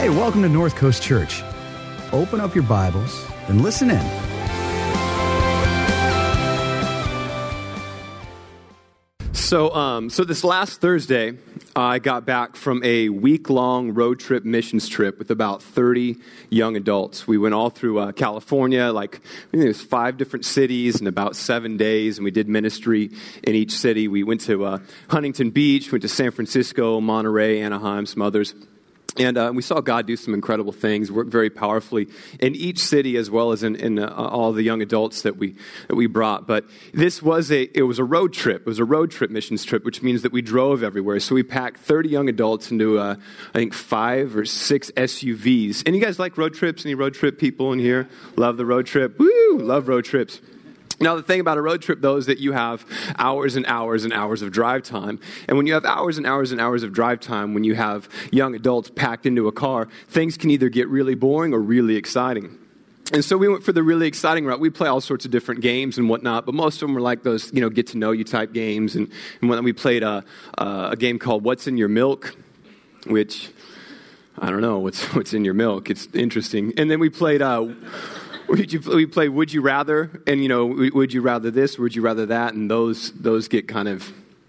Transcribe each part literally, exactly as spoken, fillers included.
Hey, welcome to North Coast Church. Open up your Bibles and listen in. So, um, so this last Thursday, I got back from a week-long road trip missions trip with about thirty young adults. We went all through uh, California, like I think it was five different cities in about seven days, and we did ministry in each city. We went to uh, Huntington Beach, went to San Francisco, Monterey, Anaheim, some others. And uh, we saw God do some incredible things, work very powerfully in each city as well as in, in uh, all the young adults that we that we brought. But this was a it was a road trip. It was a road trip missions trip, which means that we drove everywhere. So we packed thirty young adults into uh, I think five or six S U Vs. And you guys like road trips? Any road trip people in here? Love the road trip? Woo! Love road trips. Now, the thing about a road trip, though, is that you have hours and hours and hours of drive time. And when you have hours and hours and hours of drive time, when you have young adults packed into a car, things can either get really boring or really exciting. And so we went for the really exciting route. We play all sorts of different games and whatnot, but most of them were like those, you know, get-to-know-you type games. And, and when we played a, a game called What's in Your Milk, which, I don't know, what's what's in your milk. It's interesting. And then we played... Uh, We play Would You Rather, and, you know, would you rather this, would you rather that, and those those get kind of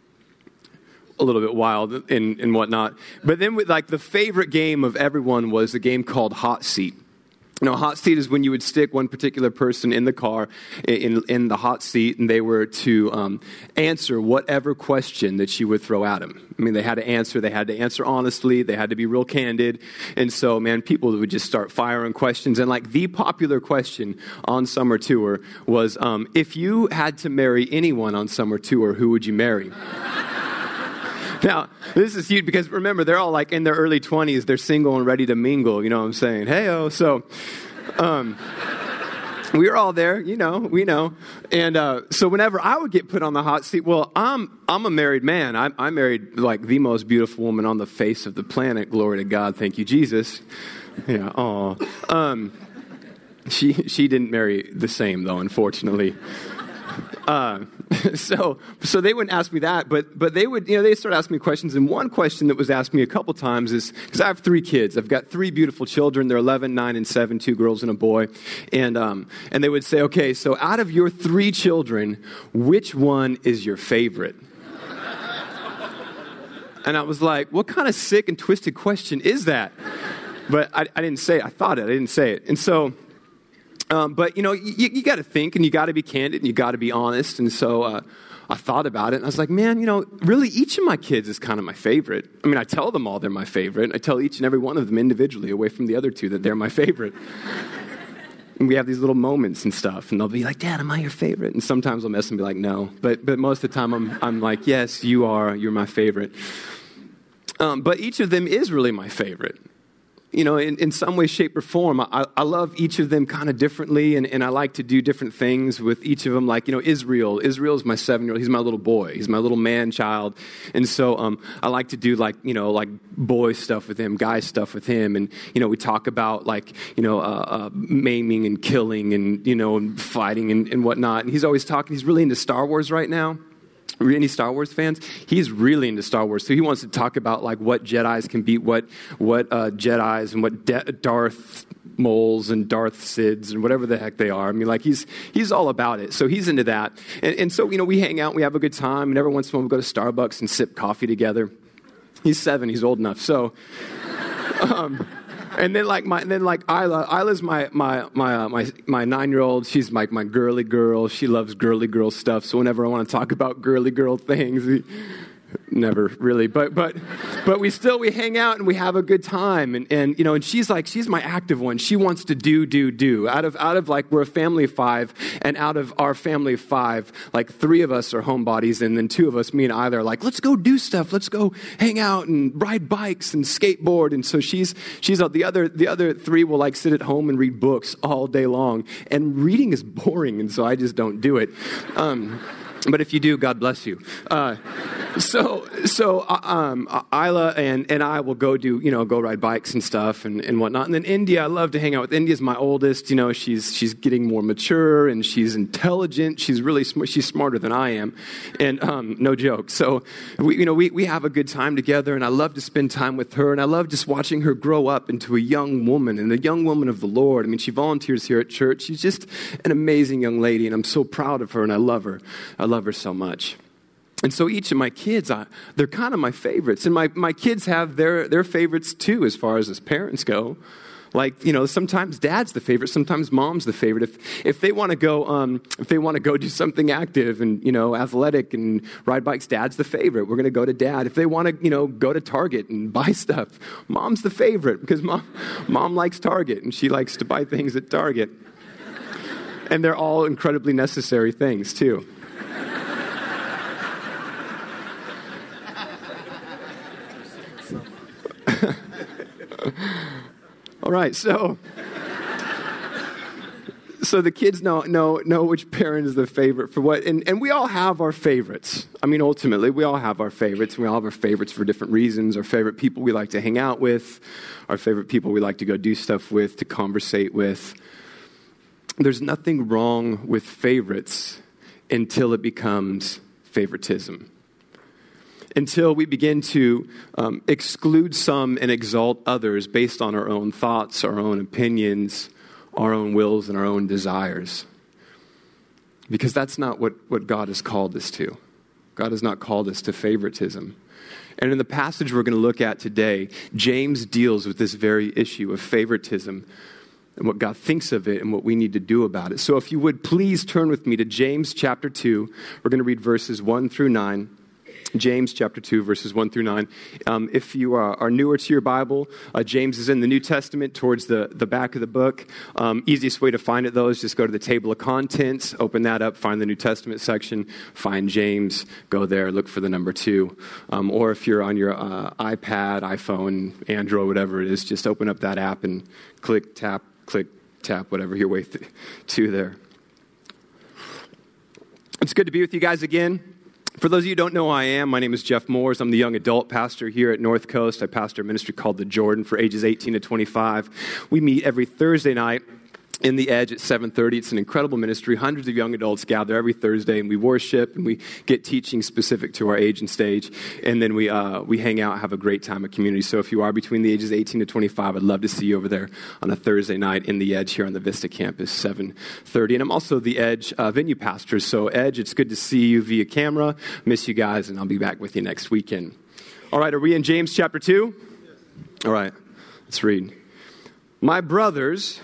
a little bit wild and, and whatnot. But then, with, like, the favorite game of everyone was a game called Hot Seat. You know, hot seat is when you would stick one particular person in the car, in in the hot seat, and they were to um, answer whatever question that you would throw at them. I mean, they had to answer. They had to answer honestly. They had to be real candid. And so, man, people would just start firing questions. And, like, the popular question on Summer Tour was, um, if you had to marry anyone on Summer Tour, who would you marry? Now, this is huge because, remember, they're all like in their early twenties. They're single and ready to mingle, you know what I'm saying? Hey-oh. So um, we were all there, you know, we know. And uh, so whenever I would get put on the hot seat, well, I'm I'm a married man. I, I married, like, the most beautiful woman on the face of the planet. Glory to God. Thank you, Jesus. Yeah, aw. Um, she, she didn't marry the same, though, unfortunately. Uh, so, so they wouldn't ask me that, but, but they would, you know, they start asking me questions. And one question that was asked me a couple times is, because I have three kids, I've got three beautiful children. They're eleven, nine, and seven, two girls and a boy. And, um, and they would say, okay, so out of your three children, which one is your favorite? And I was like, what kind of sick and twisted question is that? But I, I didn't say it. I thought it. I didn't say it. And so, Um, but, you know, you, you got to think and you got to be candid and you got to be honest. And so uh, I thought about it and I was like, man, you know, really each of my kids is kind of my favorite. I mean, I tell them all they're my favorite. I tell each and every one of them individually away from the other two that they're my favorite. And we have these little moments and stuff. And they'll be like, Dad, am I your favorite? And sometimes I'll mess and be like, no. But but most of the time I'm, I'm like, yes, you are. You're my favorite. Um, but each of them is really my favorite. You know, in, in some way, shape, or form, I, I love each of them kind of differently, and, and I like to do different things with each of them. Like, you know, Israel. Israel's my seven-year-old. He's my little boy. He's my little man-child. And so um, I like to do, like, you know, like boy stuff with him, guy stuff with him. And, you know, we talk about, like, you know, uh, uh, maiming and killing and, you know, and fighting and, and whatnot. And he's always talking. He's really into Star Wars right now. Any Star Wars fans? He's really into Star Wars, so he wants to talk about, like, what Jedis can beat what what uh, Jedis and what De- Darth Mauls and Darth Sids and whatever the heck they are. I mean, like, he's he's all about it. So he's into that, and, and so, you know, we hang out, we have a good time, and every once in a while we go to Starbucks and sip coffee together. He's seven, he's old enough, so. Um, And then like my then like Isla, Isla's my my my uh, my my nine-year-old. She's like my, my girly girl. She loves girly girl stuff. So whenever I want to talk about girly girl things, we, never really, but but but we still we hang out and we have a good time. And and you know, and she's like she's my active one. She wants to do do do. Out of out of like we're a family of five, and out of our family of five, like three of us are homebodies, and then two of us, me and Isla, are like, let's go do stuff. Let's go hang out and ride bikes and skateboard. And so she's she's the other the other three will like sit at home and read books all day long. And reading is boring, and so I just don't do it. Um, But if you do, God bless you. Uh, so, so uh, um, Isla and, and I will go do, you know, go ride bikes and stuff and, and whatnot. And then India, I love to hang out with. India's my oldest. You know, she's she's getting more mature and she's intelligent. She's really sm- she's smarter than I am, and um, no joke. So, we, you know, we we have a good time together, and I love to spend time with her. And I love just watching her grow up into a young woman and a young woman of the Lord. I mean, she volunteers here at church. She's just an amazing young lady, and I'm so proud of her, and I love her. I love her so much. And so each of my kids, I, they're kind of my favorites. And my, my kids have their, their favorites too, as far as as parents go. Like, you know, sometimes dad's the favorite, sometimes mom's the favorite. If if they want to go, um, if they want to go do something active and, you know, athletic and ride bikes, dad's the favorite. We're going to go to dad. If they want to, you know, go to Target and buy stuff, mom's the favorite because mom, mom likes Target and she likes to buy things at Target. And they're all incredibly necessary things too. All right, so so the kids know know know which parent is the favorite for what, and, and we all have our favorites. I mean, ultimately, we all have our favorites. We all have our favorites for different reasons. Our favorite people we like to hang out with, our favorite people we like to go do stuff with, to conversate with. There's nothing wrong with favorites until it becomes favoritism. Until we begin to um, exclude some and exalt others based on our own thoughts, our own opinions, our own wills, and our own desires. Because that's not what, what God has called us to. God has not called us to favoritism. And in the passage we're going to look at today, James deals with this very issue of favoritism and what God thinks of it and what we need to do about it. So if you would please turn with me to James chapter two. We're going to read verses one through nine. James chapter two, verses one through nine. Um, if you are, are newer to your Bible, uh, James is in the New Testament towards the, the back of the book. Um, easiest way to find it, though, is just go to the table of contents, open that up, find the New Testament section, find James, go there, look for the number two. Um, or if you're on your uh, iPad, iPhone, Android, whatever it is, just open up that app and click, tap, click, tap, whatever your way th- to there. It's good to be with you guys again. For those of you who don't know who I am, my name is Jeff Moores. I'm the young adult pastor here at North Coast. I pastor a ministry called The Jordan for ages eighteen to twenty-five. We meet every Thursday night in the Edge at seven thirty. It's an incredible ministry. Hundreds of young adults gather every Thursday, and we worship, and we get teaching specific to our age and stage. And then we uh, we hang out, have a great time at community. So if you are between the ages eighteen to twenty-five, I'd love to see you over there on a Thursday night in the Edge here on the Vista campus, seven thirty. And I'm also the Edge uh, venue pastor. So Edge, it's good to see you via camera. Miss you guys, and I'll be back with you next weekend. All right, are we in James chapter two? All right, let's read. My brothers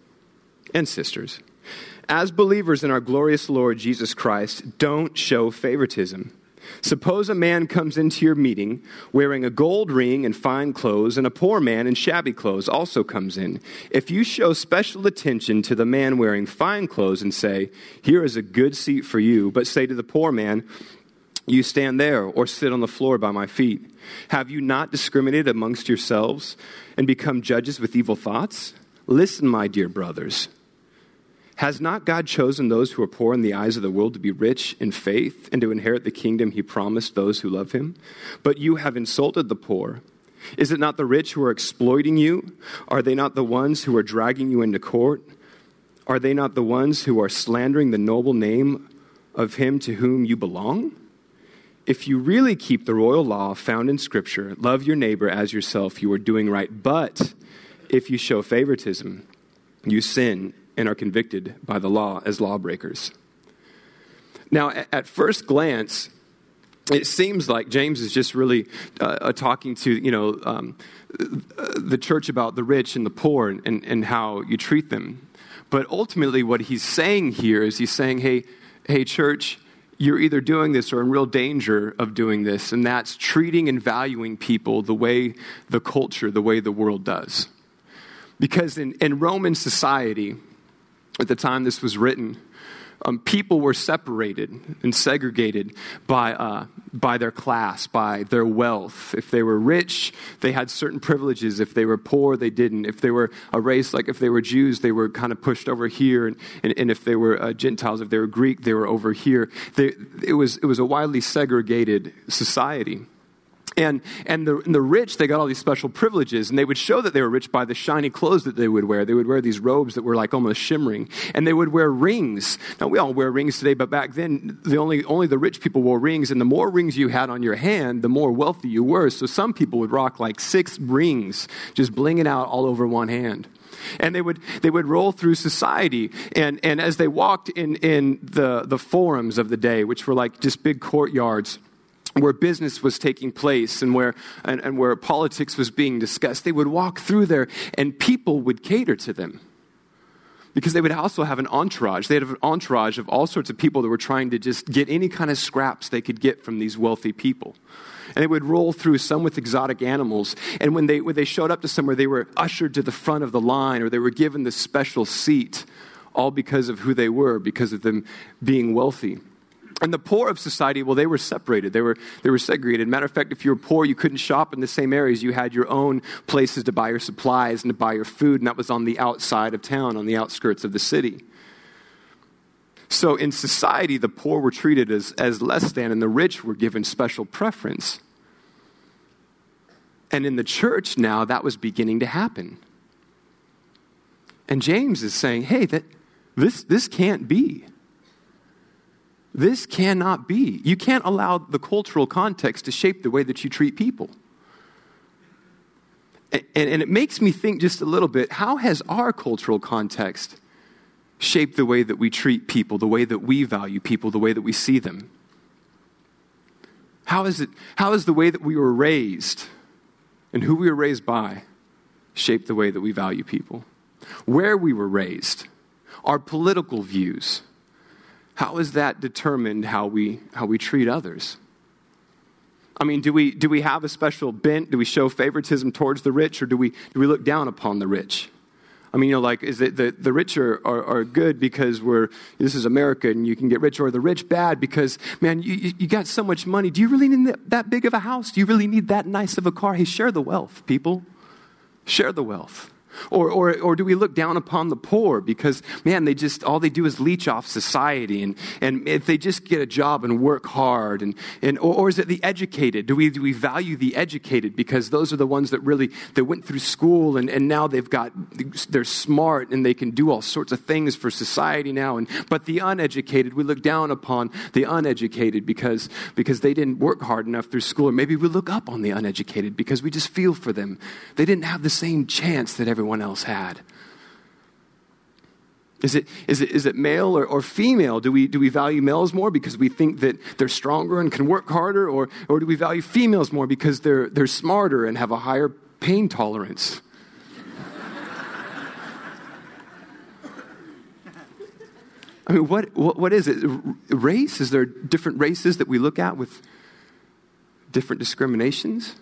and sisters, as believers in our glorious Lord Jesus Christ, don't show favoritism. Suppose a man comes into your meeting wearing a gold ring and fine clothes, and a poor man in shabby clothes also comes in. If you show special attention to the man wearing fine clothes and say, "Here is a good seat for you," but say to the poor man, "You stand there or sit on the floor by my feet," have you not discriminated amongst yourselves and become judges with evil thoughts? Listen, my dear brothers. Has not God chosen those who are poor in the eyes of the world to be rich in faith and to inherit the kingdom he promised those who love him? But you have insulted the poor. Is it not the rich who are exploiting you? Are they not the ones who are dragging you into court? Are they not the ones who are slandering the noble name of him to whom you belong? If you really keep the royal law found in Scripture, love your neighbor as yourself, you are doing right. But if you show favoritism, you sin and are convicted by the law as lawbreakers. Now, at first glance, it seems like James is just really uh, talking to, you know, um, the church about the rich and the poor and, and, and how you treat them. But ultimately what he's saying here is he's saying, hey, hey, church, you're either doing this or in real danger of doing this, and that's treating and valuing people the way the culture, the way the world does. Because in, in Roman society, at the time this was written, um, people were separated and segregated by uh, by their class, by their wealth. If they were rich, they had certain privileges. If they were poor, they didn't. If they were a race, like if they were Jews, they were kind of pushed over here. And, and, and if they were uh, Gentiles, if they were Greek, they were over here. They, it was it was a widely segregated society. And and the, and the rich, they got all these special privileges, and they would show that they were rich by the shiny clothes that they would wear. They would wear these robes that were like almost shimmering, and they would wear rings. Now, we all wear rings today, but back then, the only only the rich people wore rings, and the more rings you had on your hand, the more wealthy you were. So some people would rock like six rings, just blinging out all over one hand. And they would they would roll through society, and, and as they walked in, in the, the forums of the day, which were like just big courtyards, where business was taking place and where and, and where politics was being discussed, they would walk through there and people would cater to them. Because they would also have an entourage. They had an entourage of all sorts of people that were trying to just get any kind of scraps they could get from these wealthy people. And they would roll through, some with exotic animals. And when they when they showed up to somewhere, they were ushered to the front of the line, or they were given the special seat, all because of who they were, because of them being wealthy. And the poor of society, well, they were separated. They were they were segregated. Matter of fact, if you were poor, you couldn't shop in the same areas. You had your own places to buy your supplies and to buy your food, and that was on the outside of town, on the outskirts of the city. So in society, the poor were treated as, as less than, and the rich were given special preference. And in the church now, that was beginning to happen. And James is saying, hey, that this this can't be. This cannot be. You can't allow the cultural context to shape the way that you treat people. And, and, and it makes me think just a little bit, how has our cultural context shaped the way that we treat people, the way that we value people, the way that we see them? How is it? How is the way that we were raised and who we were raised by shaped the way that we value people? Where we were raised, our political views, how is that determined how we how we treat others? I mean, do we do we have a special bent? Do we show favoritism towards the rich, or do we do we look down upon the rich? I mean, you know, like, is it the, the rich are, are, are good because we're, this is America and you can get rich, or the rich bad because, man, you, you got so much money. Do you really need that big of a house? Do you really need that nice of a car? Hey, share the wealth, people. Share the wealth. Or, or or do we look down upon the poor because, man, they just, all they do is leech off society, and, and if they just get a job and work hard, and, and or, or is it the educated? Do we do we value the educated because those are the ones that really, that went through school and, and now they've got, they're smart and they can do all sorts of things for society now, and but the uneducated, we look down upon the uneducated because, because they didn't work hard enough through school, or maybe we look up on the uneducated because we just feel for them. They didn't have the same chance that everyone Everyone else had. Is it is it is it male or, or female? Do we do we value males more because we think that they're stronger and can work harder, or or do we value females more because they're they're smarter and have a higher pain tolerance? I mean, what, what what is it? Race? Is there different races that we look at with different discriminations?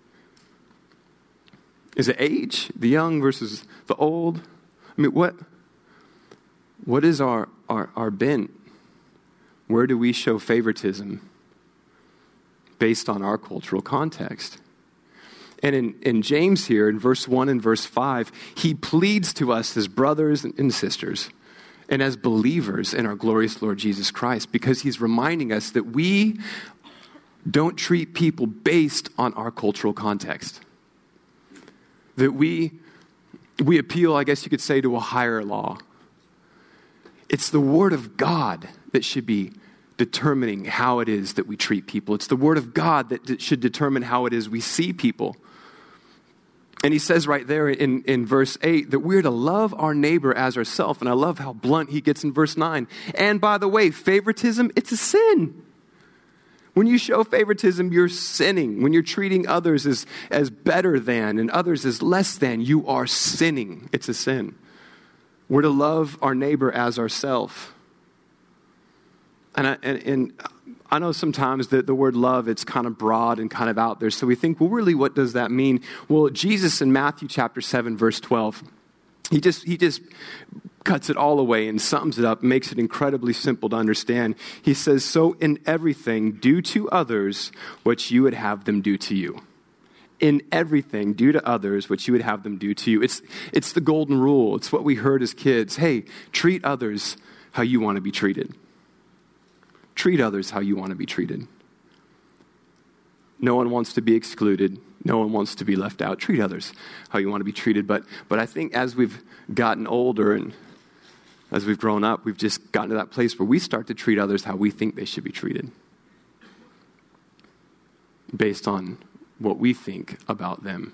Is it age, the young versus the old? I mean, what what is our, our, our bent? Where do we show favoritism based on our cultural context? And in, in James here, in verse one and verse five, he pleads to us as brothers and sisters and as believers in our glorious Lord Jesus Christ, because he's reminding us that we don't treat people based on our cultural context. That we we appeal, I guess you could say, to a higher law. It's the Word of God that should be determining how it is that we treat people. It's the Word of God that should determine how it is we see people. And he says right there in, in verse eight that we're to love our neighbor as ourselves. And I love how blunt he gets in verse nine. And by the way, favoritism, it's a sin. When you show favoritism, you're sinning. When you're treating others as, as better than and others as less than, you are sinning. It's a sin. We're to love our neighbor as ourselves. And I, and, and I know sometimes that the word love, it's kind of broad and kind of out there. So we think, well, really, what does that mean? Well, Jesus in Matthew chapter seven, verse twelve, he just he just cuts it all away and sums it up, makes it incredibly simple to understand. He says, so in everything, do to others what you would have them do to you. In everything, do to others what you would have them do to you. It's, it's the golden rule. It's what we heard as kids. Hey, treat others how you want to be treated. Treat others how you want to be treated. No one wants to be excluded. No one wants to be left out. Treat others how you want to be treated. But but I think as we've gotten older and as we've grown up, we've just gotten to that place where we start to treat others how we think they should be treated, based on what we think about them.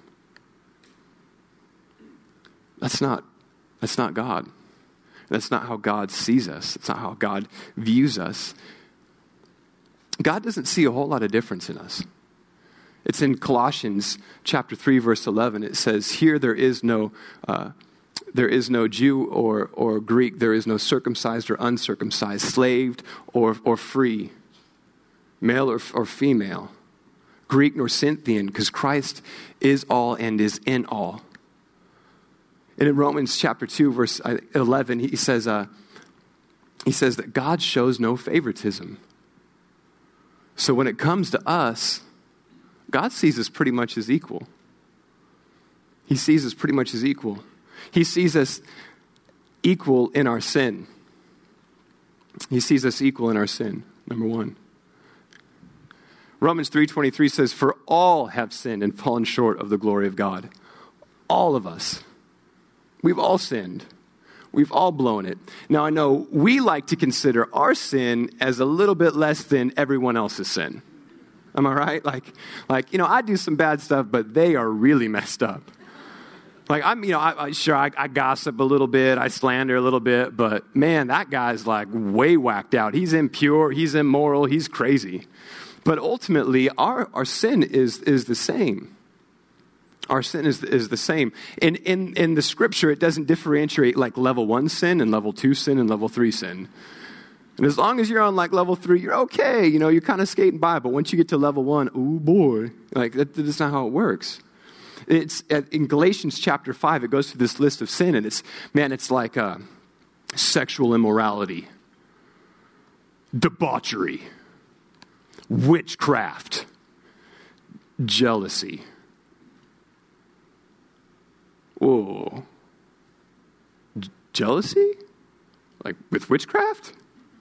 That's not that's not God. That's not how God sees us. It's not how God views us. God doesn't see a whole lot of difference in us. It's in Colossians chapter three, verse eleven. It says, here there is no uh, there is no Jew or, or Greek. There is no circumcised or uncircumcised, slave or, or free, male or, or female, Greek nor Scythian, because Christ is all and is in all. And in Romans chapter two, verse eleven, he says, uh, he says that God shows no favoritism. So when it comes to us, God sees us pretty much as equal. He sees us pretty much as equal. He sees us equal in our sin. He sees us equal in our sin, number one. Romans three twenty-three says, for all have sinned and fallen short of the glory of God. All of us. We've all sinned. We've all blown it. Now, I know we like to consider our sin as a little bit less than everyone else's sin. Am I right? Like, like you know, I do some bad stuff, but they are really messed up. Like, I'm, you know, I, I, sure, I, I gossip a little bit, I slander a little bit, but man, that guy's like way whacked out. He's impure, he's immoral, he's crazy. But ultimately, our, our sin is is the same. Our sin is is the same. In, in in the scripture, it doesn't differentiate like level one sin and level two sin and level three sin. And as long as you're on like level three, you're okay. You know, you're kind of skating by. But once you get to level one, oh boy, like that, that's not how it works. It's in Galatians chapter five. It goes through this list of sin, and it's man, it's like uh, sexual immorality, debauchery, witchcraft, jealousy. Whoa. J- jealousy? Like with witchcraft?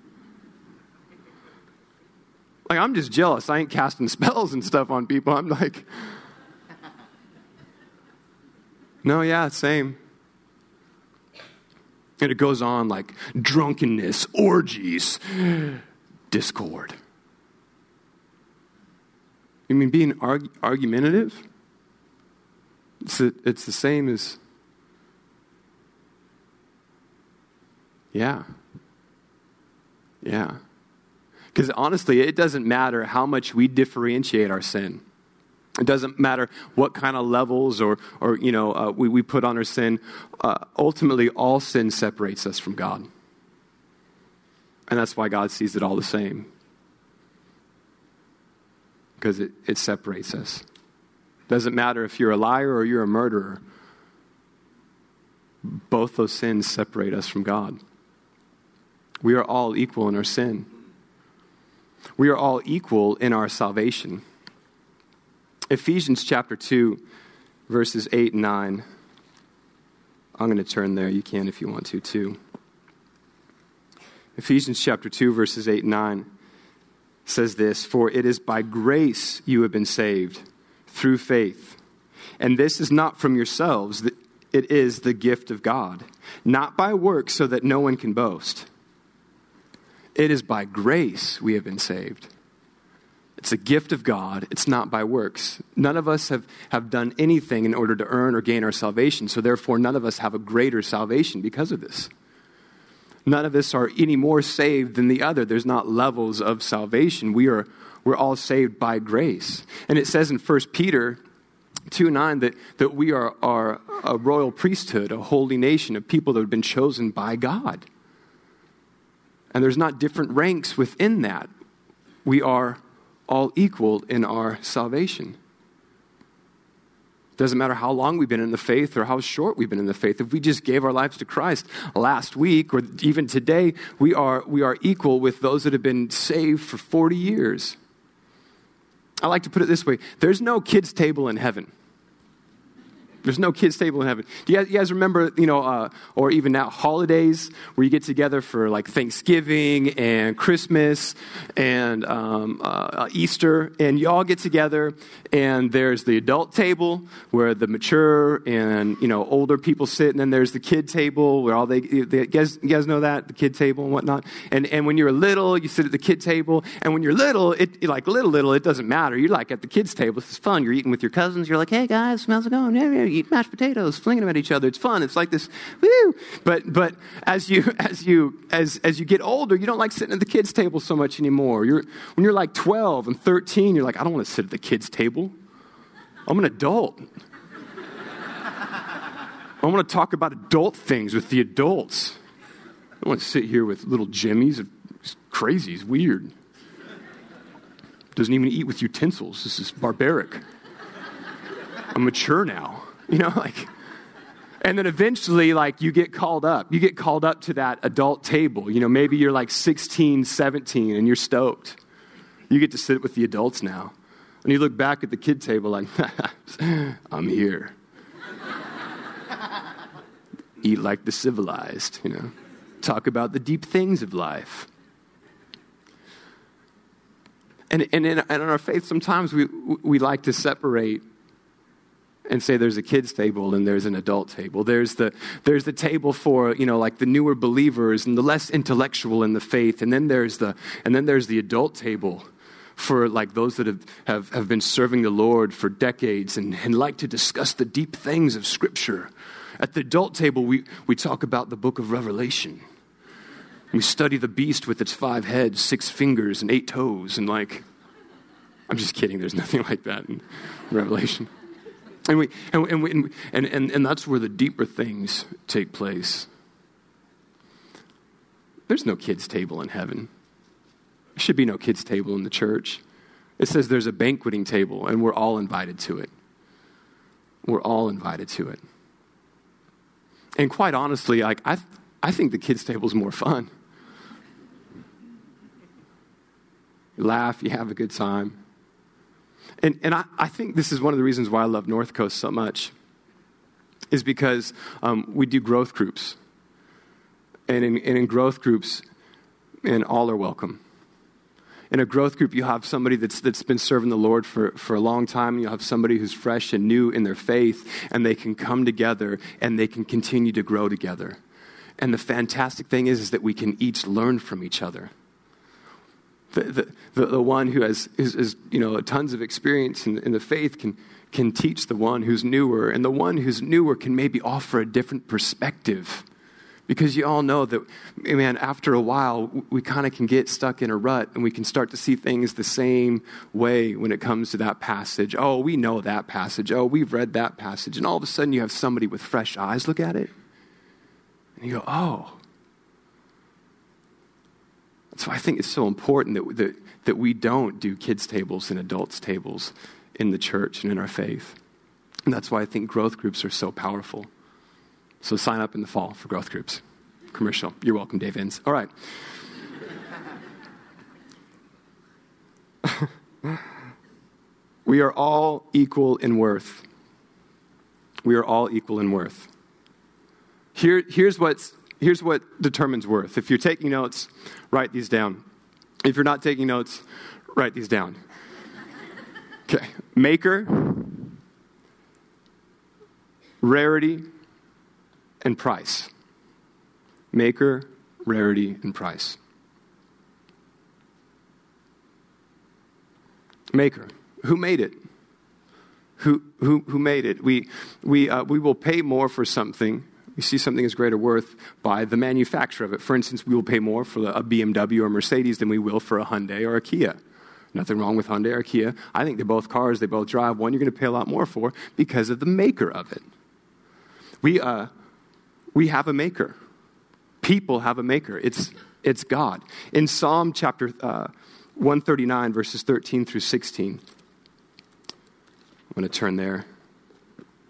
Like, I'm just jealous. I ain't casting spells and stuff on people. I'm like, no, yeah, same. And it goes on like drunkenness, orgies, discord. You mean being arg- argumentative? It's, a, it's the same as, yeah, yeah. Because honestly, it doesn't matter how much we differentiate our sin. It doesn't matter what kind of levels or, or you know, uh, we, we put on our sin. Uh, ultimately, all sin separates us from God. And that's why God sees it all the same. Because it, it separates us. Doesn't matter if you're a liar or you're a murderer. Both those sins separate us from God. We are all equal in our sin. We are all equal in our salvation. Ephesians chapter two, verses eight and nine. I'm going to turn there. You can if you want to, too. Ephesians chapter two, verses eight and nine says this, for it is by grace you have been saved, through faith. And this is not from yourselves. It is the gift of God, not by works so that no one can boast. It is by grace we have been saved. It's a gift of God. It's not by works. None of us have, have done anything in order to earn or gain our salvation. So therefore, none of us have a greater salvation because of this. None of us are any more saved than the other. There's not levels of salvation. We are We're all saved by grace. And it says in First Peter two nine that, that we are, are a royal priesthood, a holy nation, of people that have been chosen by God. And there's not different ranks within that. We are all equal in our salvation. Doesn't matter how long we've been in the faith or how short we've been in the faith. If we just gave our lives to Christ last week or even today, we are we are equal with those that have been saved for forty years. I like to put it this way. There's no kids' table in heaven. There's no kids' table in heaven. Do you guys, you guys remember, you know, uh, or even now, holidays where you get together for like Thanksgiving and Christmas and um, uh, Easter, and you all get together, and there's the adult table where the mature and, you know, older people sit, and then there's the kid table where all they, they you, guys, you guys know that, the kid table and whatnot. And and when you're little, you sit at the kid table, and when you're little, it like little, little, it doesn't matter. You're like at the kids' table. This is fun. You're eating with your cousins. You're like, hey, guys, how's it going? Yeah, yeah. Eat mashed potatoes, flinging them at each other. It's fun. It's like this, woo! But but as you as you as as you get older, you don't like sitting at the kids' table so much anymore. You're when you're like twelve and thirteen, you're like, I don't want to sit at the kids' table. I'm an adult. I want to talk about adult things with the adults. I don't want to sit here with little Jimmys. It's crazy. It's weird. Doesn't even eat with utensils. This is barbaric. I'm mature now. You know, like, and then eventually, like, you get called up. You get called up to that adult table. You know, maybe you're like sixteen, seventeen, and you're stoked. You get to sit with the adults now. And you look back at the kid table like, I'm here. Eat like the civilized, you know. Talk about the deep things of life. And, and, in, and in our faith, sometimes we we like to separate and say there's a kids table and there's an adult table. There's the there's the table for, you know, like the newer believers and the less intellectual in the faith. And then there's the and then there's the adult table for like those that have, have, have been serving the Lord for decades and, and like to discuss the deep things of Scripture. At the adult table, we, we talk about the book of Revelation. We study the beast with its five heads, six fingers, and eight toes. And like, I'm just kidding. There's nothing like that in Revelation. And we and and, we, and and and that's where the deeper things take place. There's no kids' table in heaven. There should be no kids' table in the church. It says there's a banqueting table, and we're all invited to it. We're all invited to it. And quite honestly, like I, I think the kids' table is more fun. You laugh, you have a good time. And and I, I think this is one of the reasons why I love North Coast so much, is because um, we do growth groups. And in, and in growth groups, and all are welcome. In a growth group, you have somebody that's that's been serving the Lord for, for a long time. You have somebody who's fresh and new in their faith, and they can come together, and they can continue to grow together. And the fantastic thing is, is that we can each learn from each other. The, the, the, the one who has is, is, you know, tons of experience in, in the faith can can teach the one who's newer, and the one who's newer can maybe offer a different perspective. Because you all know that, man, after a while, we kind of can get stuck in a rut, and we can start to see things the same way when it comes to that passage. Oh, we know that passage. Oh, we've read that passage. And all of a sudden, you have somebody with fresh eyes look at it, and you go, oh. So I think it's so important that, that that we don't do kids' tables and adults' tables in the church and in our faith. And that's why I think growth groups are so powerful. So sign up in the fall for growth groups. Commercial. You're welcome, Dave Inns. All right. We are all equal in worth. We are all equal in worth. Here, here's what's Here's what determines worth. If you're taking notes, write these down. If you're not taking notes, write these down. Okay. Maker, rarity, and price. Maker, rarity, and price. Maker. Who made it? Who who who made it? We we uh, we will pay more for something. We see something as greater worth by the manufacturer of it. For instance, we will pay more for a B M W or Mercedes than we will for a Hyundai or a Kia. Nothing wrong with Hyundai or Kia. I think they're both cars. They both drive. One you're going to pay a lot more for because of the maker of it. We uh, we have a maker. People have a maker. It's it's God. In Psalm chapter uh, one thirty-nine, verses thirteen through sixteen, I'm going to turn there.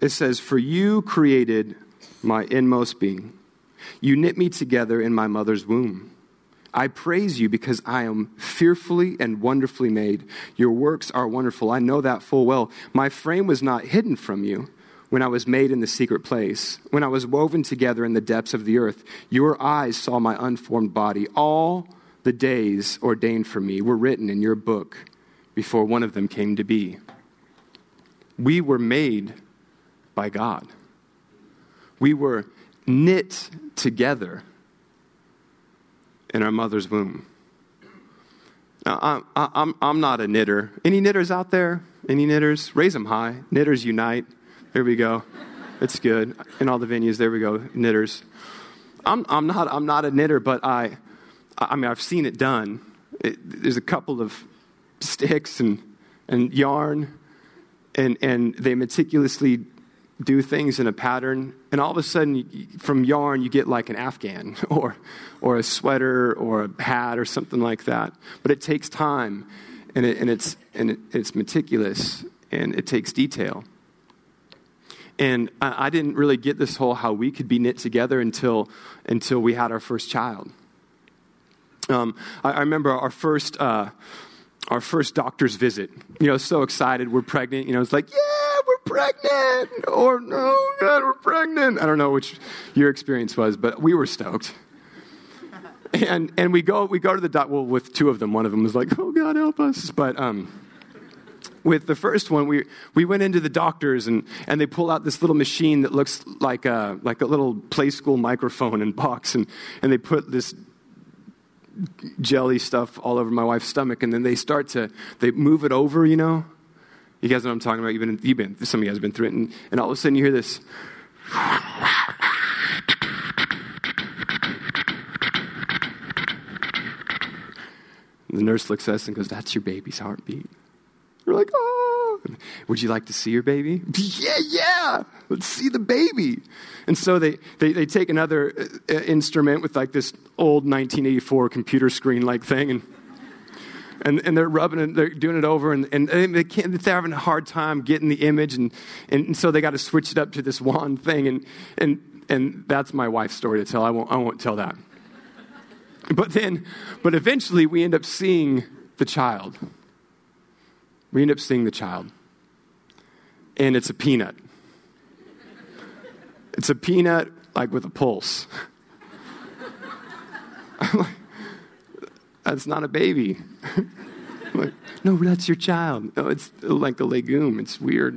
it says, "For you created my inmost being. You knit me together in my mother's womb. I praise you because I am fearfully and wonderfully made. Your works are wonderful. I know that full well. My frame was not hidden from you when I was made in the secret place. When I was woven together in the depths of the earth, your eyes saw my unformed body. All the days ordained for me were written in your book before one of them came to be." We were made by God. We were knit together in our mother's womb. Now, I, I, I'm, I'm not a knitter. Any knitters out there? Any knitters? Raise them high. Knitters unite. There we go. It's good. In all the venues, there we go. Knitters. I'm, I'm not. I'm not a knitter, but I. I mean, I've seen it done. It, there's a couple of sticks and and yarn, and and they meticulously do things in a pattern, and all of a sudden, from yarn, you get like an Afghan or or a sweater or a hat or something like that. But it takes time, and it, and it's and it, it's meticulous, and it takes detail. And I, I didn't really get this whole how we could be knit together until until we had our first child. Um, I, I remember our first uh, our first doctor's visit. You know, so excited, we're pregnant. You know, it's like, yeah. We're pregnant, or no, God, we're pregnant. I don't know which your experience was, but we were stoked. And and we go we go to the doc. Well, with two of them, one of them was like, "Oh God, help us!" But um, with the first one, we we went into the doctor's, and and they pull out this little machine that looks like a like a little play school microphone and box, and and they put this jelly stuff all over my wife's stomach, and then they start to they move it over, you know. You guys know what I'm talking about. You've been, you've been, some of you guys have been through it. And, and all of a sudden you hear this. And the nurse looks at us and goes, "That's your baby's heartbeat." We're like, "Oh, would you like to see your baby?" Yeah, yeah. Let's see the baby. And so they, they, they take another uh, instrument with like this old nineteen eighty-four computer screen like thing, and And, and they're rubbing it, they're doing it over, and, and they can't, they're having a hard time getting the image, and, and so they got to switch it up to this wand thing, and and and that's my wife's story to tell. I won't I won't tell that. But then, but eventually we end up seeing the child. We end up seeing the child, and it's a peanut. It's a peanut like with a pulse. I'm like, that's not a baby. Like, no, that's your child. No, it's like a legume. It's weird.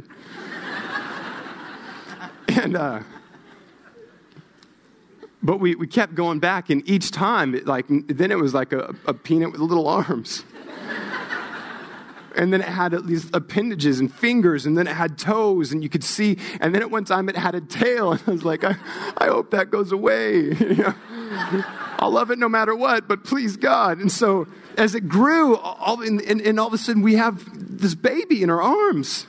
and uh, but we, we kept going back, and each time, it, like then it was like a, a peanut with little arms. And then it had at least appendages and fingers, and then it had toes, and you could see. And then at one time it had a tail, and I was like, I, I hope that goes away. You know? I'll love it no matter what, but please God. And so as it grew, all, and, and, and all of a sudden we have this baby in our arms.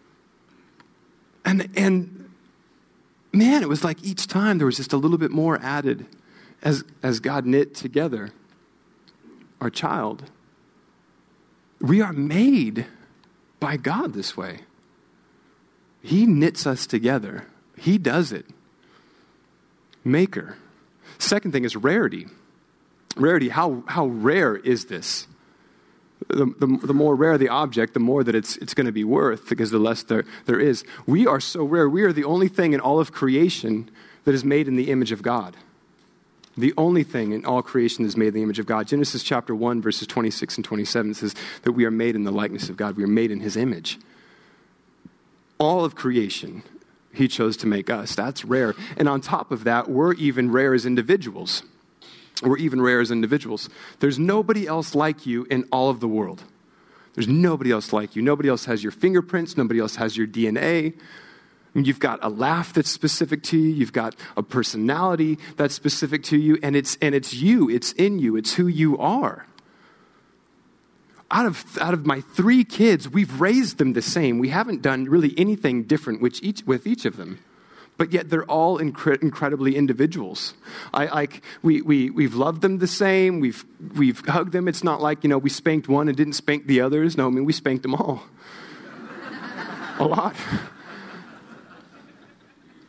And and man, it was like each time there was just a little bit more added as as God knit together our child. We are made by God this way. He knits us together. He does it. Maker. Second thing is rarity. Rarity, how how rare is this? The, the, the more rare the object, the more that it's it's going to be worth, because the less there, there is. We are so rare. We are the only thing in all of creation that is made in the image of God. The only thing in all creation that is made in the image of God. Genesis chapter one, verses twenty-six and twenty-seven says that we are made in the likeness of God. We are made in his image. All of creation, he chose to make us. That's rare. And on top of that, we're even rare as individuals. We're even rare as individuals. There's nobody else like you in all of the world. There's nobody else like you. Nobody else has your fingerprints. Nobody else has your D N A. I mean, you've got a laugh that's specific to you. You've got a personality that's specific to you. And it's and it's you. It's in you. It's who you are. Out of out of my three kids, we've raised them the same. We haven't done really anything different with each, with each of them. But yet they're all incre- incredibly individuals. I like we we we've loved them the same. We've we've hugged them. It's not like, you know, we spanked one and didn't spank the others. No, I mean we spanked them all. A lot.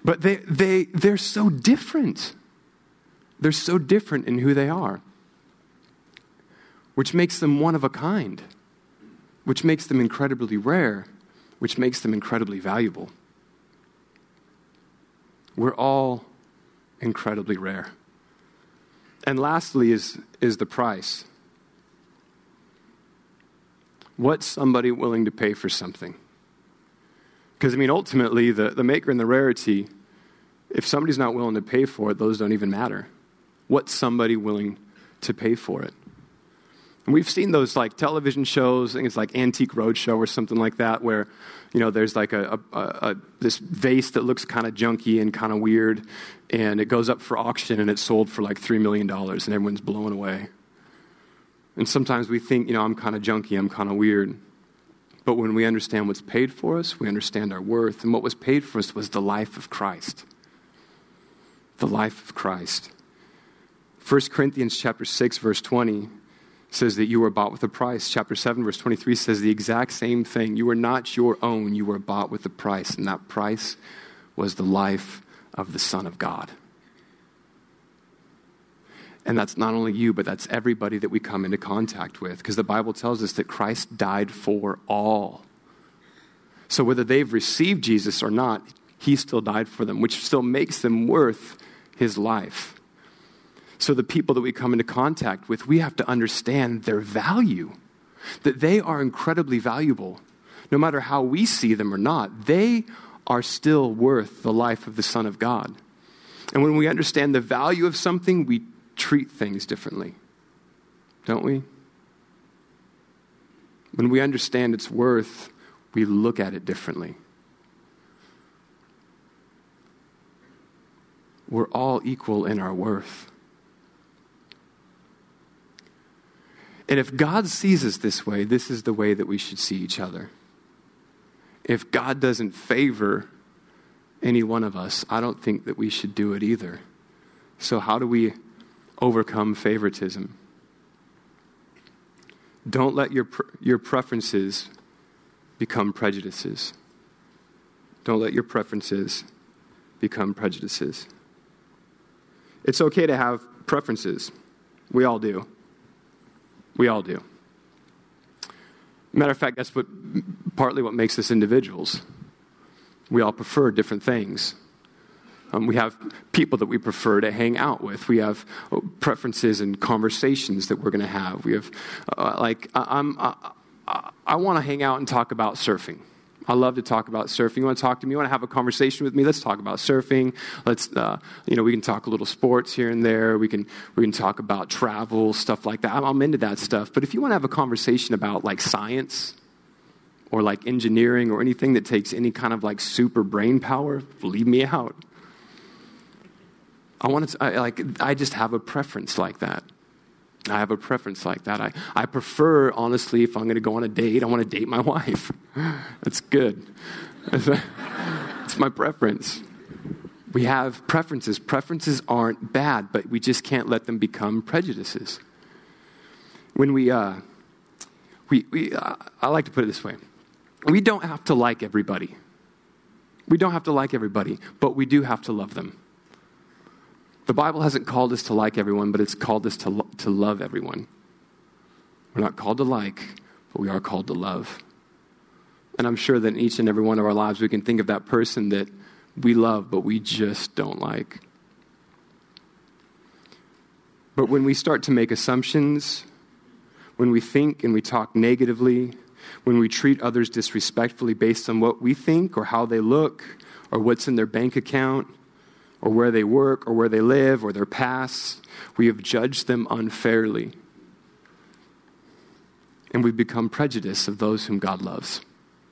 But they, they, they're so different. They're so different in who they are, which makes them one of a kind, which makes them incredibly rare, which makes them incredibly valuable. We're all incredibly rare. And lastly is, is the price. What's somebody willing to pay for something? Because, I mean, ultimately, the, the maker and the rarity, if somebody's not willing to pay for it, those don't even matter. What's somebody willing to pay for it? And we've seen those, like, television shows, I think it's like Antique Roadshow or something like that, where, you know, there's like a, a, a this vase that looks kind of junky and kind of weird, and it goes up for auction, and it's sold for like three million dollars, and everyone's blown away. And sometimes we think, you know, I'm kind of junky, I'm kind of weird. But when we understand what's paid for us, we understand our worth. And what was paid for us was the life of Christ. The life of Christ. First Corinthians chapter six, verse twenty says that you were bought with a price. Chapter seven, verse twenty-three says the exact same thing. You were not your own, you were bought with a price. And that price was the life of the Son of God. And that's not only you, but that's everybody that we come into contact with. Because the Bible tells us that Christ died for all. So whether they've received Jesus or not, he still died for them, which still makes them worth his life. So the people that we come into contact with, we have to understand their value. That they are incredibly valuable. No matter how we see them or not, they are still worth the life of the Son of God. And when we understand the value of something, we treat things differently, don't we? When we understand its worth, we look at it differently. We're all equal in our worth. And if God sees us this way, this is the way that we should see each other. If God doesn't favor any one of us, I don't think that we should do it either. So how do we overcome favoritism? Don't let your your preferences become prejudices. Don't let your preferences become prejudices. It's okay to have preferences. We all do. We all do. Matter of fact, that's what partly what makes us individuals. We all prefer different things. Um, we have people that we prefer to hang out with. We have uh, preferences and conversations that we're going to have. We have, uh, like, I, I'm, I, I, I want to hang out and talk about surfing. I love to talk about surfing. You want to talk to me? You want to have a conversation with me? Let's talk about surfing. Let's, uh, you know, we can talk a little sports here and there. We can, we can talk about travel, stuff like that. I'm, I'm into that stuff. But if you want to have a conversation about, like, science or, like, engineering or anything that takes any kind of, like, super brain power, leave me out. I want to, I, like, I just have a preference like that. I have a preference like that. I, I prefer, honestly, if I'm going to go on a date, I want to date my wife. That's good. It's my preference. We have preferences. Preferences aren't bad, but we just can't let them become prejudices. When we, uh, we, we uh, I like to put it this way. We don't have to like everybody. We don't have to like everybody, but we do have to love them. The Bible hasn't called us to like everyone, but it's called us to lo- to love everyone. We're not called to like, but we are called to love. And I'm sure that in each and every one of our lives, we can think of that person that we love, but we just don't like. But when we start to make assumptions, when we think and we talk negatively, when we treat others disrespectfully based on what we think or how they look or what's in their bank account, or where they work, or where they live, or their past, we have judged them unfairly. And we become prejudiced of those whom God loves.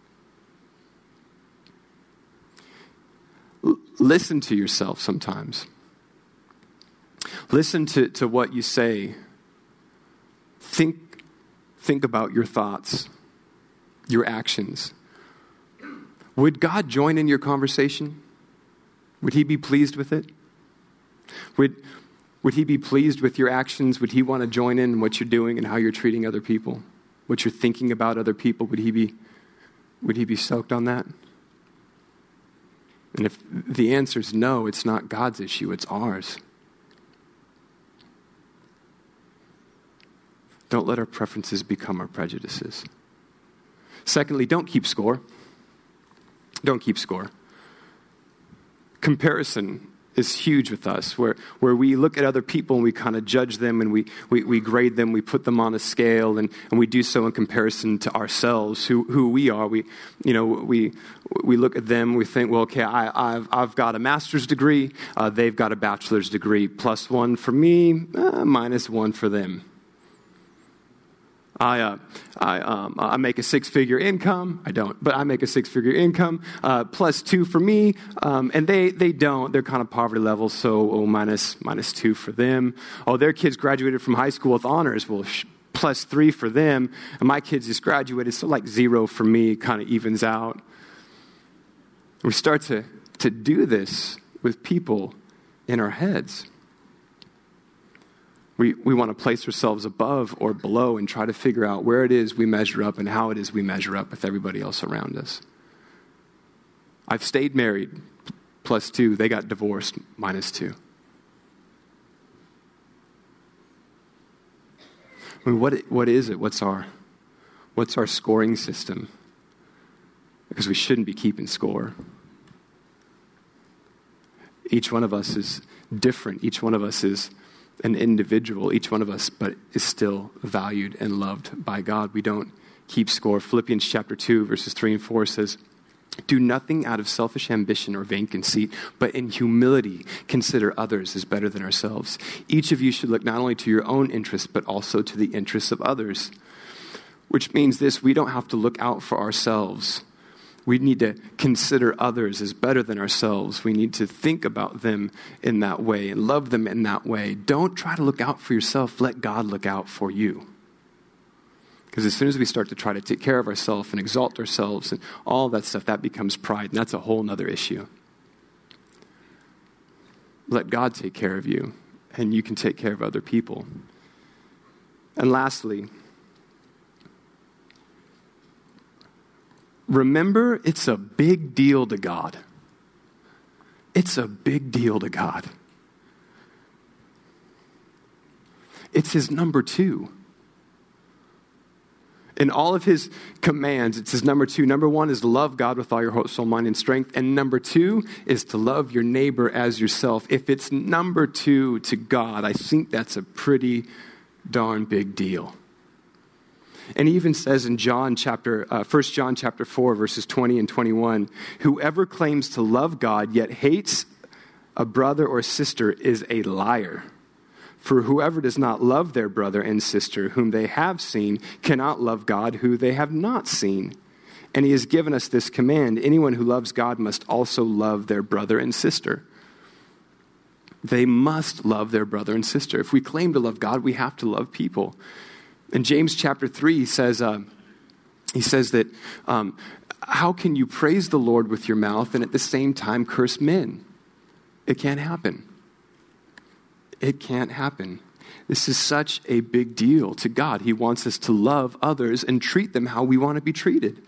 L- listen to yourself sometimes. Listen to, to what you say. Think, think about your thoughts, your actions. Would God join in your conversation? Would he be pleased with it? Would, would he be pleased with your actions? Would he want to join in what you're doing and how you're treating other people? What you're thinking about other people? Would he be, would he be stoked on that? And if the answer is no, it's not God's issue, it's ours. Don't let our preferences become our prejudices. Secondly, don't keep score. Don't keep score. Comparison is huge with us, where, where we look at other people and we kind of judge them and we, we, we grade them, we put them on a scale, and, and we do so in comparison to ourselves, who who we are. We, you know, we we look at them, we think, well, okay, I, I've I've got a master's degree, uh, they've got a bachelor's degree, plus one for me, uh, minus one for them. I uh, I um, I make a six-figure income. I don't, but I make a six-figure income, uh, plus two for me, um, and they they don't. They're kind of poverty level, so oh, minus minus two for them. Oh, their kids graduated from high school with honors. Well, sh- plus three for them, and my kids just graduated, so like zero for me, kind of evens out. We start to to do this with people in our heads. We we want to place ourselves above or below and try to figure out where it is we measure up and how it is we measure up with everybody else around us. I've stayed married, plus two. They got divorced, minus two. I mean, what what is it? What's our what's our scoring system? Because we shouldn't be keeping score. Each one of us is different. Each one of us is an individual, each one of us, but is still valued and loved by God. We don't keep score. Philippians chapter two, verses three and four says, "Do nothing out of selfish ambition or vain conceit, but in humility consider others as better than ourselves. Each of you should look not only to your own interests, but also to the interests of others." Which means this: we don't have to look out for ourselves. We need to consider others as better than ourselves. We need to think about them in that way and love them in that way. Don't try to look out for yourself. Let God look out for you. Because as soon as we start to try to take care of ourselves and exalt ourselves and all that stuff, that becomes pride. And that's a whole other issue. Let God take care of you, and you can take care of other people. And lastly, remember, it's a big deal to God. It's a big deal to God. It's his number two. In all of his commands, it's his number two. Number one is to love God with all your heart, soul, mind, and strength. And number two is to love your neighbor as yourself. If it's number two to God, I think that's a pretty darn big deal. And he even says in John chapter, uh, First John chapter four, verses twenty and twenty-one, "Whoever claims to love God yet hates a brother or sister is a liar. For whoever does not love their brother and sister whom they have seen cannot love God who they have not seen. And he has given us this command: anyone who loves God must also love their brother and sister." They must love their brother and sister. If we claim to love God, we have to love people. In James chapter three, he says, uh, he says that, um, how can you praise the Lord with your mouth and at the same time curse men? It can't happen. It can't happen. This is such a big deal to God. He wants us to love others and treat them how we want to be treated.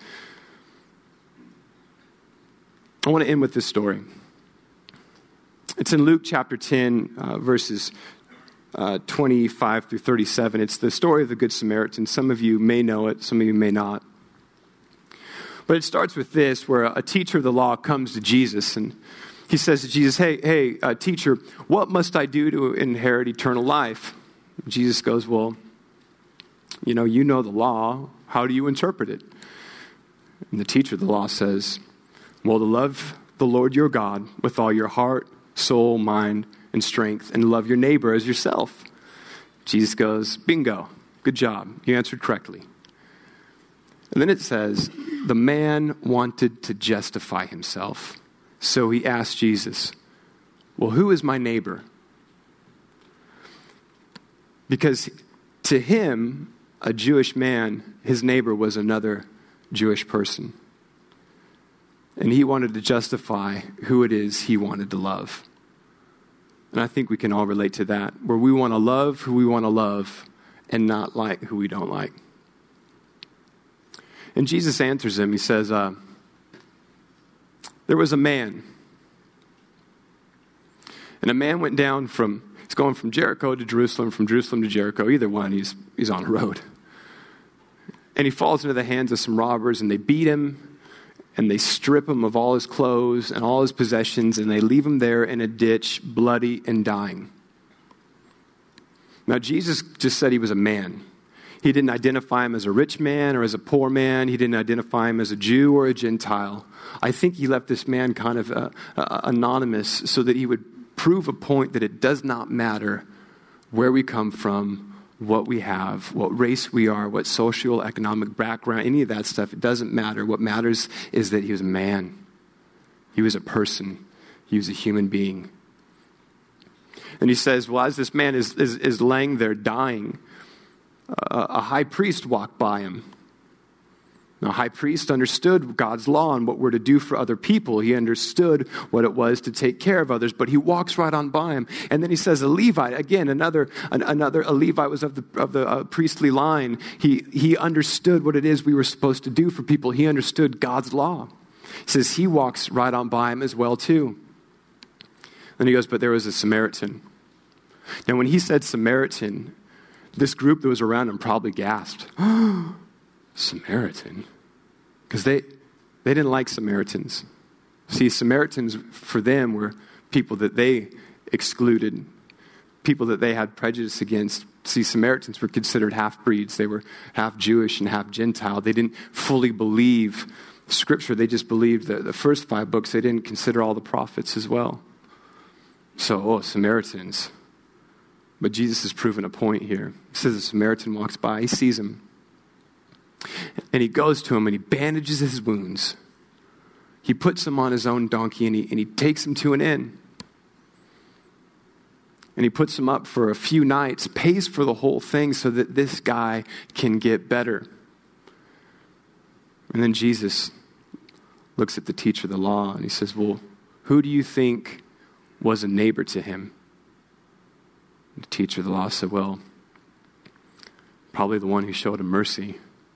I want to end with this story. It's in Luke chapter ten, uh, verses Uh, twenty-five through thirty-seven. It's the story of the Good Samaritan. Some of you may know it, some of you may not. But it starts with this, where a teacher of the law comes to Jesus, and he says to Jesus, hey, hey, uh, teacher, what must I do to inherit eternal life? Jesus goes, well, you know, you know the law. How do you interpret it? And the teacher of the law says, well, to love the Lord your God with all your heart, soul, mind, and strength, and love your neighbor as yourself. Jesus goes, bingo, good job. You answered correctly. And then it says, the man wanted to justify himself. So he asked Jesus, well, who is my neighbor? Because to him, a Jewish man, his neighbor was another Jewish person. And he wanted to justify who it is he wanted to love. And I think we can all relate to that, where we want to love who we want to love and not like who we don't like. And Jesus answers him. He says, uh, there was a man And a man went down from, he's going from Jericho to Jerusalem, from Jerusalem to Jericho. Either one, he's he's on a road. And he falls into the hands of some robbers, and they beat him, and they strip him of all his clothes and all his possessions, and they leave him there in a ditch, bloody and dying. Now, Jesus just said he was a man. He didn't identify him as a rich man or as a poor man. He didn't identify him as a Jew or a Gentile. I think he left this man kind of uh, uh, anonymous so that he would prove a point that it does not matter where we come from, what we have, what race we are, what social, economic background, any of that stuff. It doesn't matter. What matters is that he was a man. He was a person. He was a human being. And he says, well, as this man is, is, is laying there dying, uh, a high priest walked by him. Now, a high priest understood God's law and what we're to do for other people. He understood what it was to take care of others, but he walks right on by him. And then he says, a Levite, again, another, an, another, a Levite was of the, of the uh, priestly line. He, he understood what it is we were supposed to do for people. He understood God's law. He says he walks right on by him as well, too. Then he goes, but there was a Samaritan. Now, when he said Samaritan, this group that was around him probably gasped. Samaritan? Because they, they didn't like Samaritans. See, Samaritans, for them, were people that they excluded, people that they had prejudice against. See, Samaritans were considered half-breeds. They were half Jewish and half Gentile. They didn't fully believe Scripture. They just believed the, the first five books. They didn't consider all the prophets as well. So, oh, Samaritans. But Jesus has proven a point here. He says a Samaritan walks by. He sees him. And he goes to him and he bandages his wounds. He puts him on his own donkey and he, and he takes him to an inn. And he puts him up for a few nights, pays for the whole thing so that this guy can get better. And then Jesus looks at the teacher of the law and he says, well, who do you think was a neighbor to him? And the teacher of the law said, well, probably the one who showed him mercy.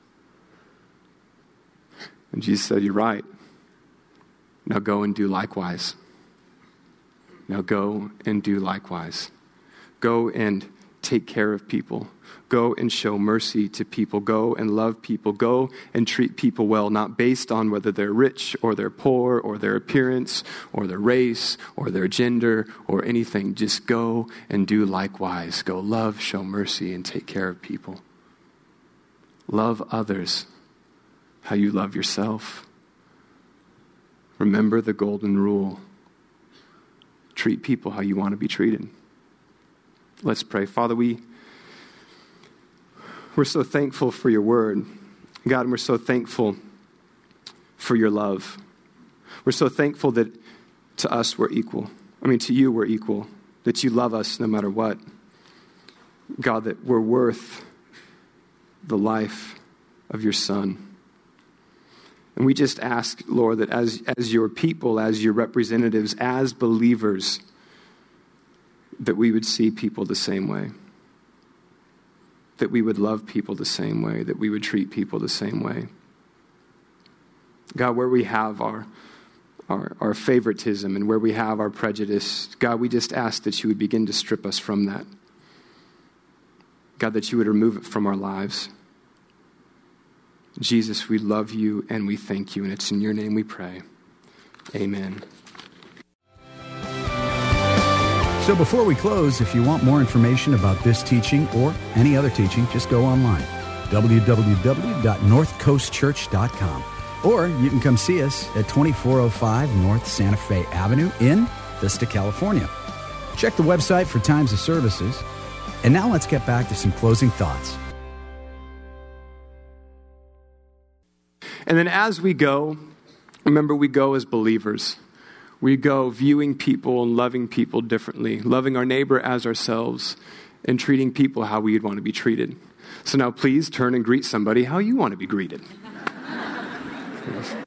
And Jesus said, you're right. Now go and do likewise. Now go and do likewise. Go and take care of people. Go and show mercy to people. Go and love people. Go and treat people well, not based on whether they're rich or they're poor or their appearance or their race or their gender or anything. Just go and do likewise. Go love, show mercy, and take care of people. Love others how you love yourself. Remember the golden rule. Treat people how you want to be treated. Let's pray. Father, we, we're so thankful for your word. God, and we're so thankful for your love. We're so thankful that to us we're equal. I mean, to you we're equal. That you love us no matter what. God, that we're worth the life of your Son. And we just ask, Lord, that as, as your people, as your representatives, as believers, that we would see people the same way. That we would love people the same way. That we would treat people the same way. God, where we have our, our, our favoritism and where we have our prejudice, God, we just ask that you would begin to strip us from that. God, that you would remove it from our lives. Jesus, we love you and we thank you, and it's in your name we pray. Amen. So before we close, if you want more information about this teaching or any other teaching, just go online, w w w dot north coast church dot com. Or you can come see us at twenty-four oh five North Santa Fe Avenue in Vista, California. Check the website for times of services. And now let's get back to some closing thoughts. And then as we go, remember we go as believers. We go viewing people and loving people differently, loving our neighbor as ourselves, and treating people how we'd want to be treated. So now please turn and greet somebody how you want to be greeted. Yes.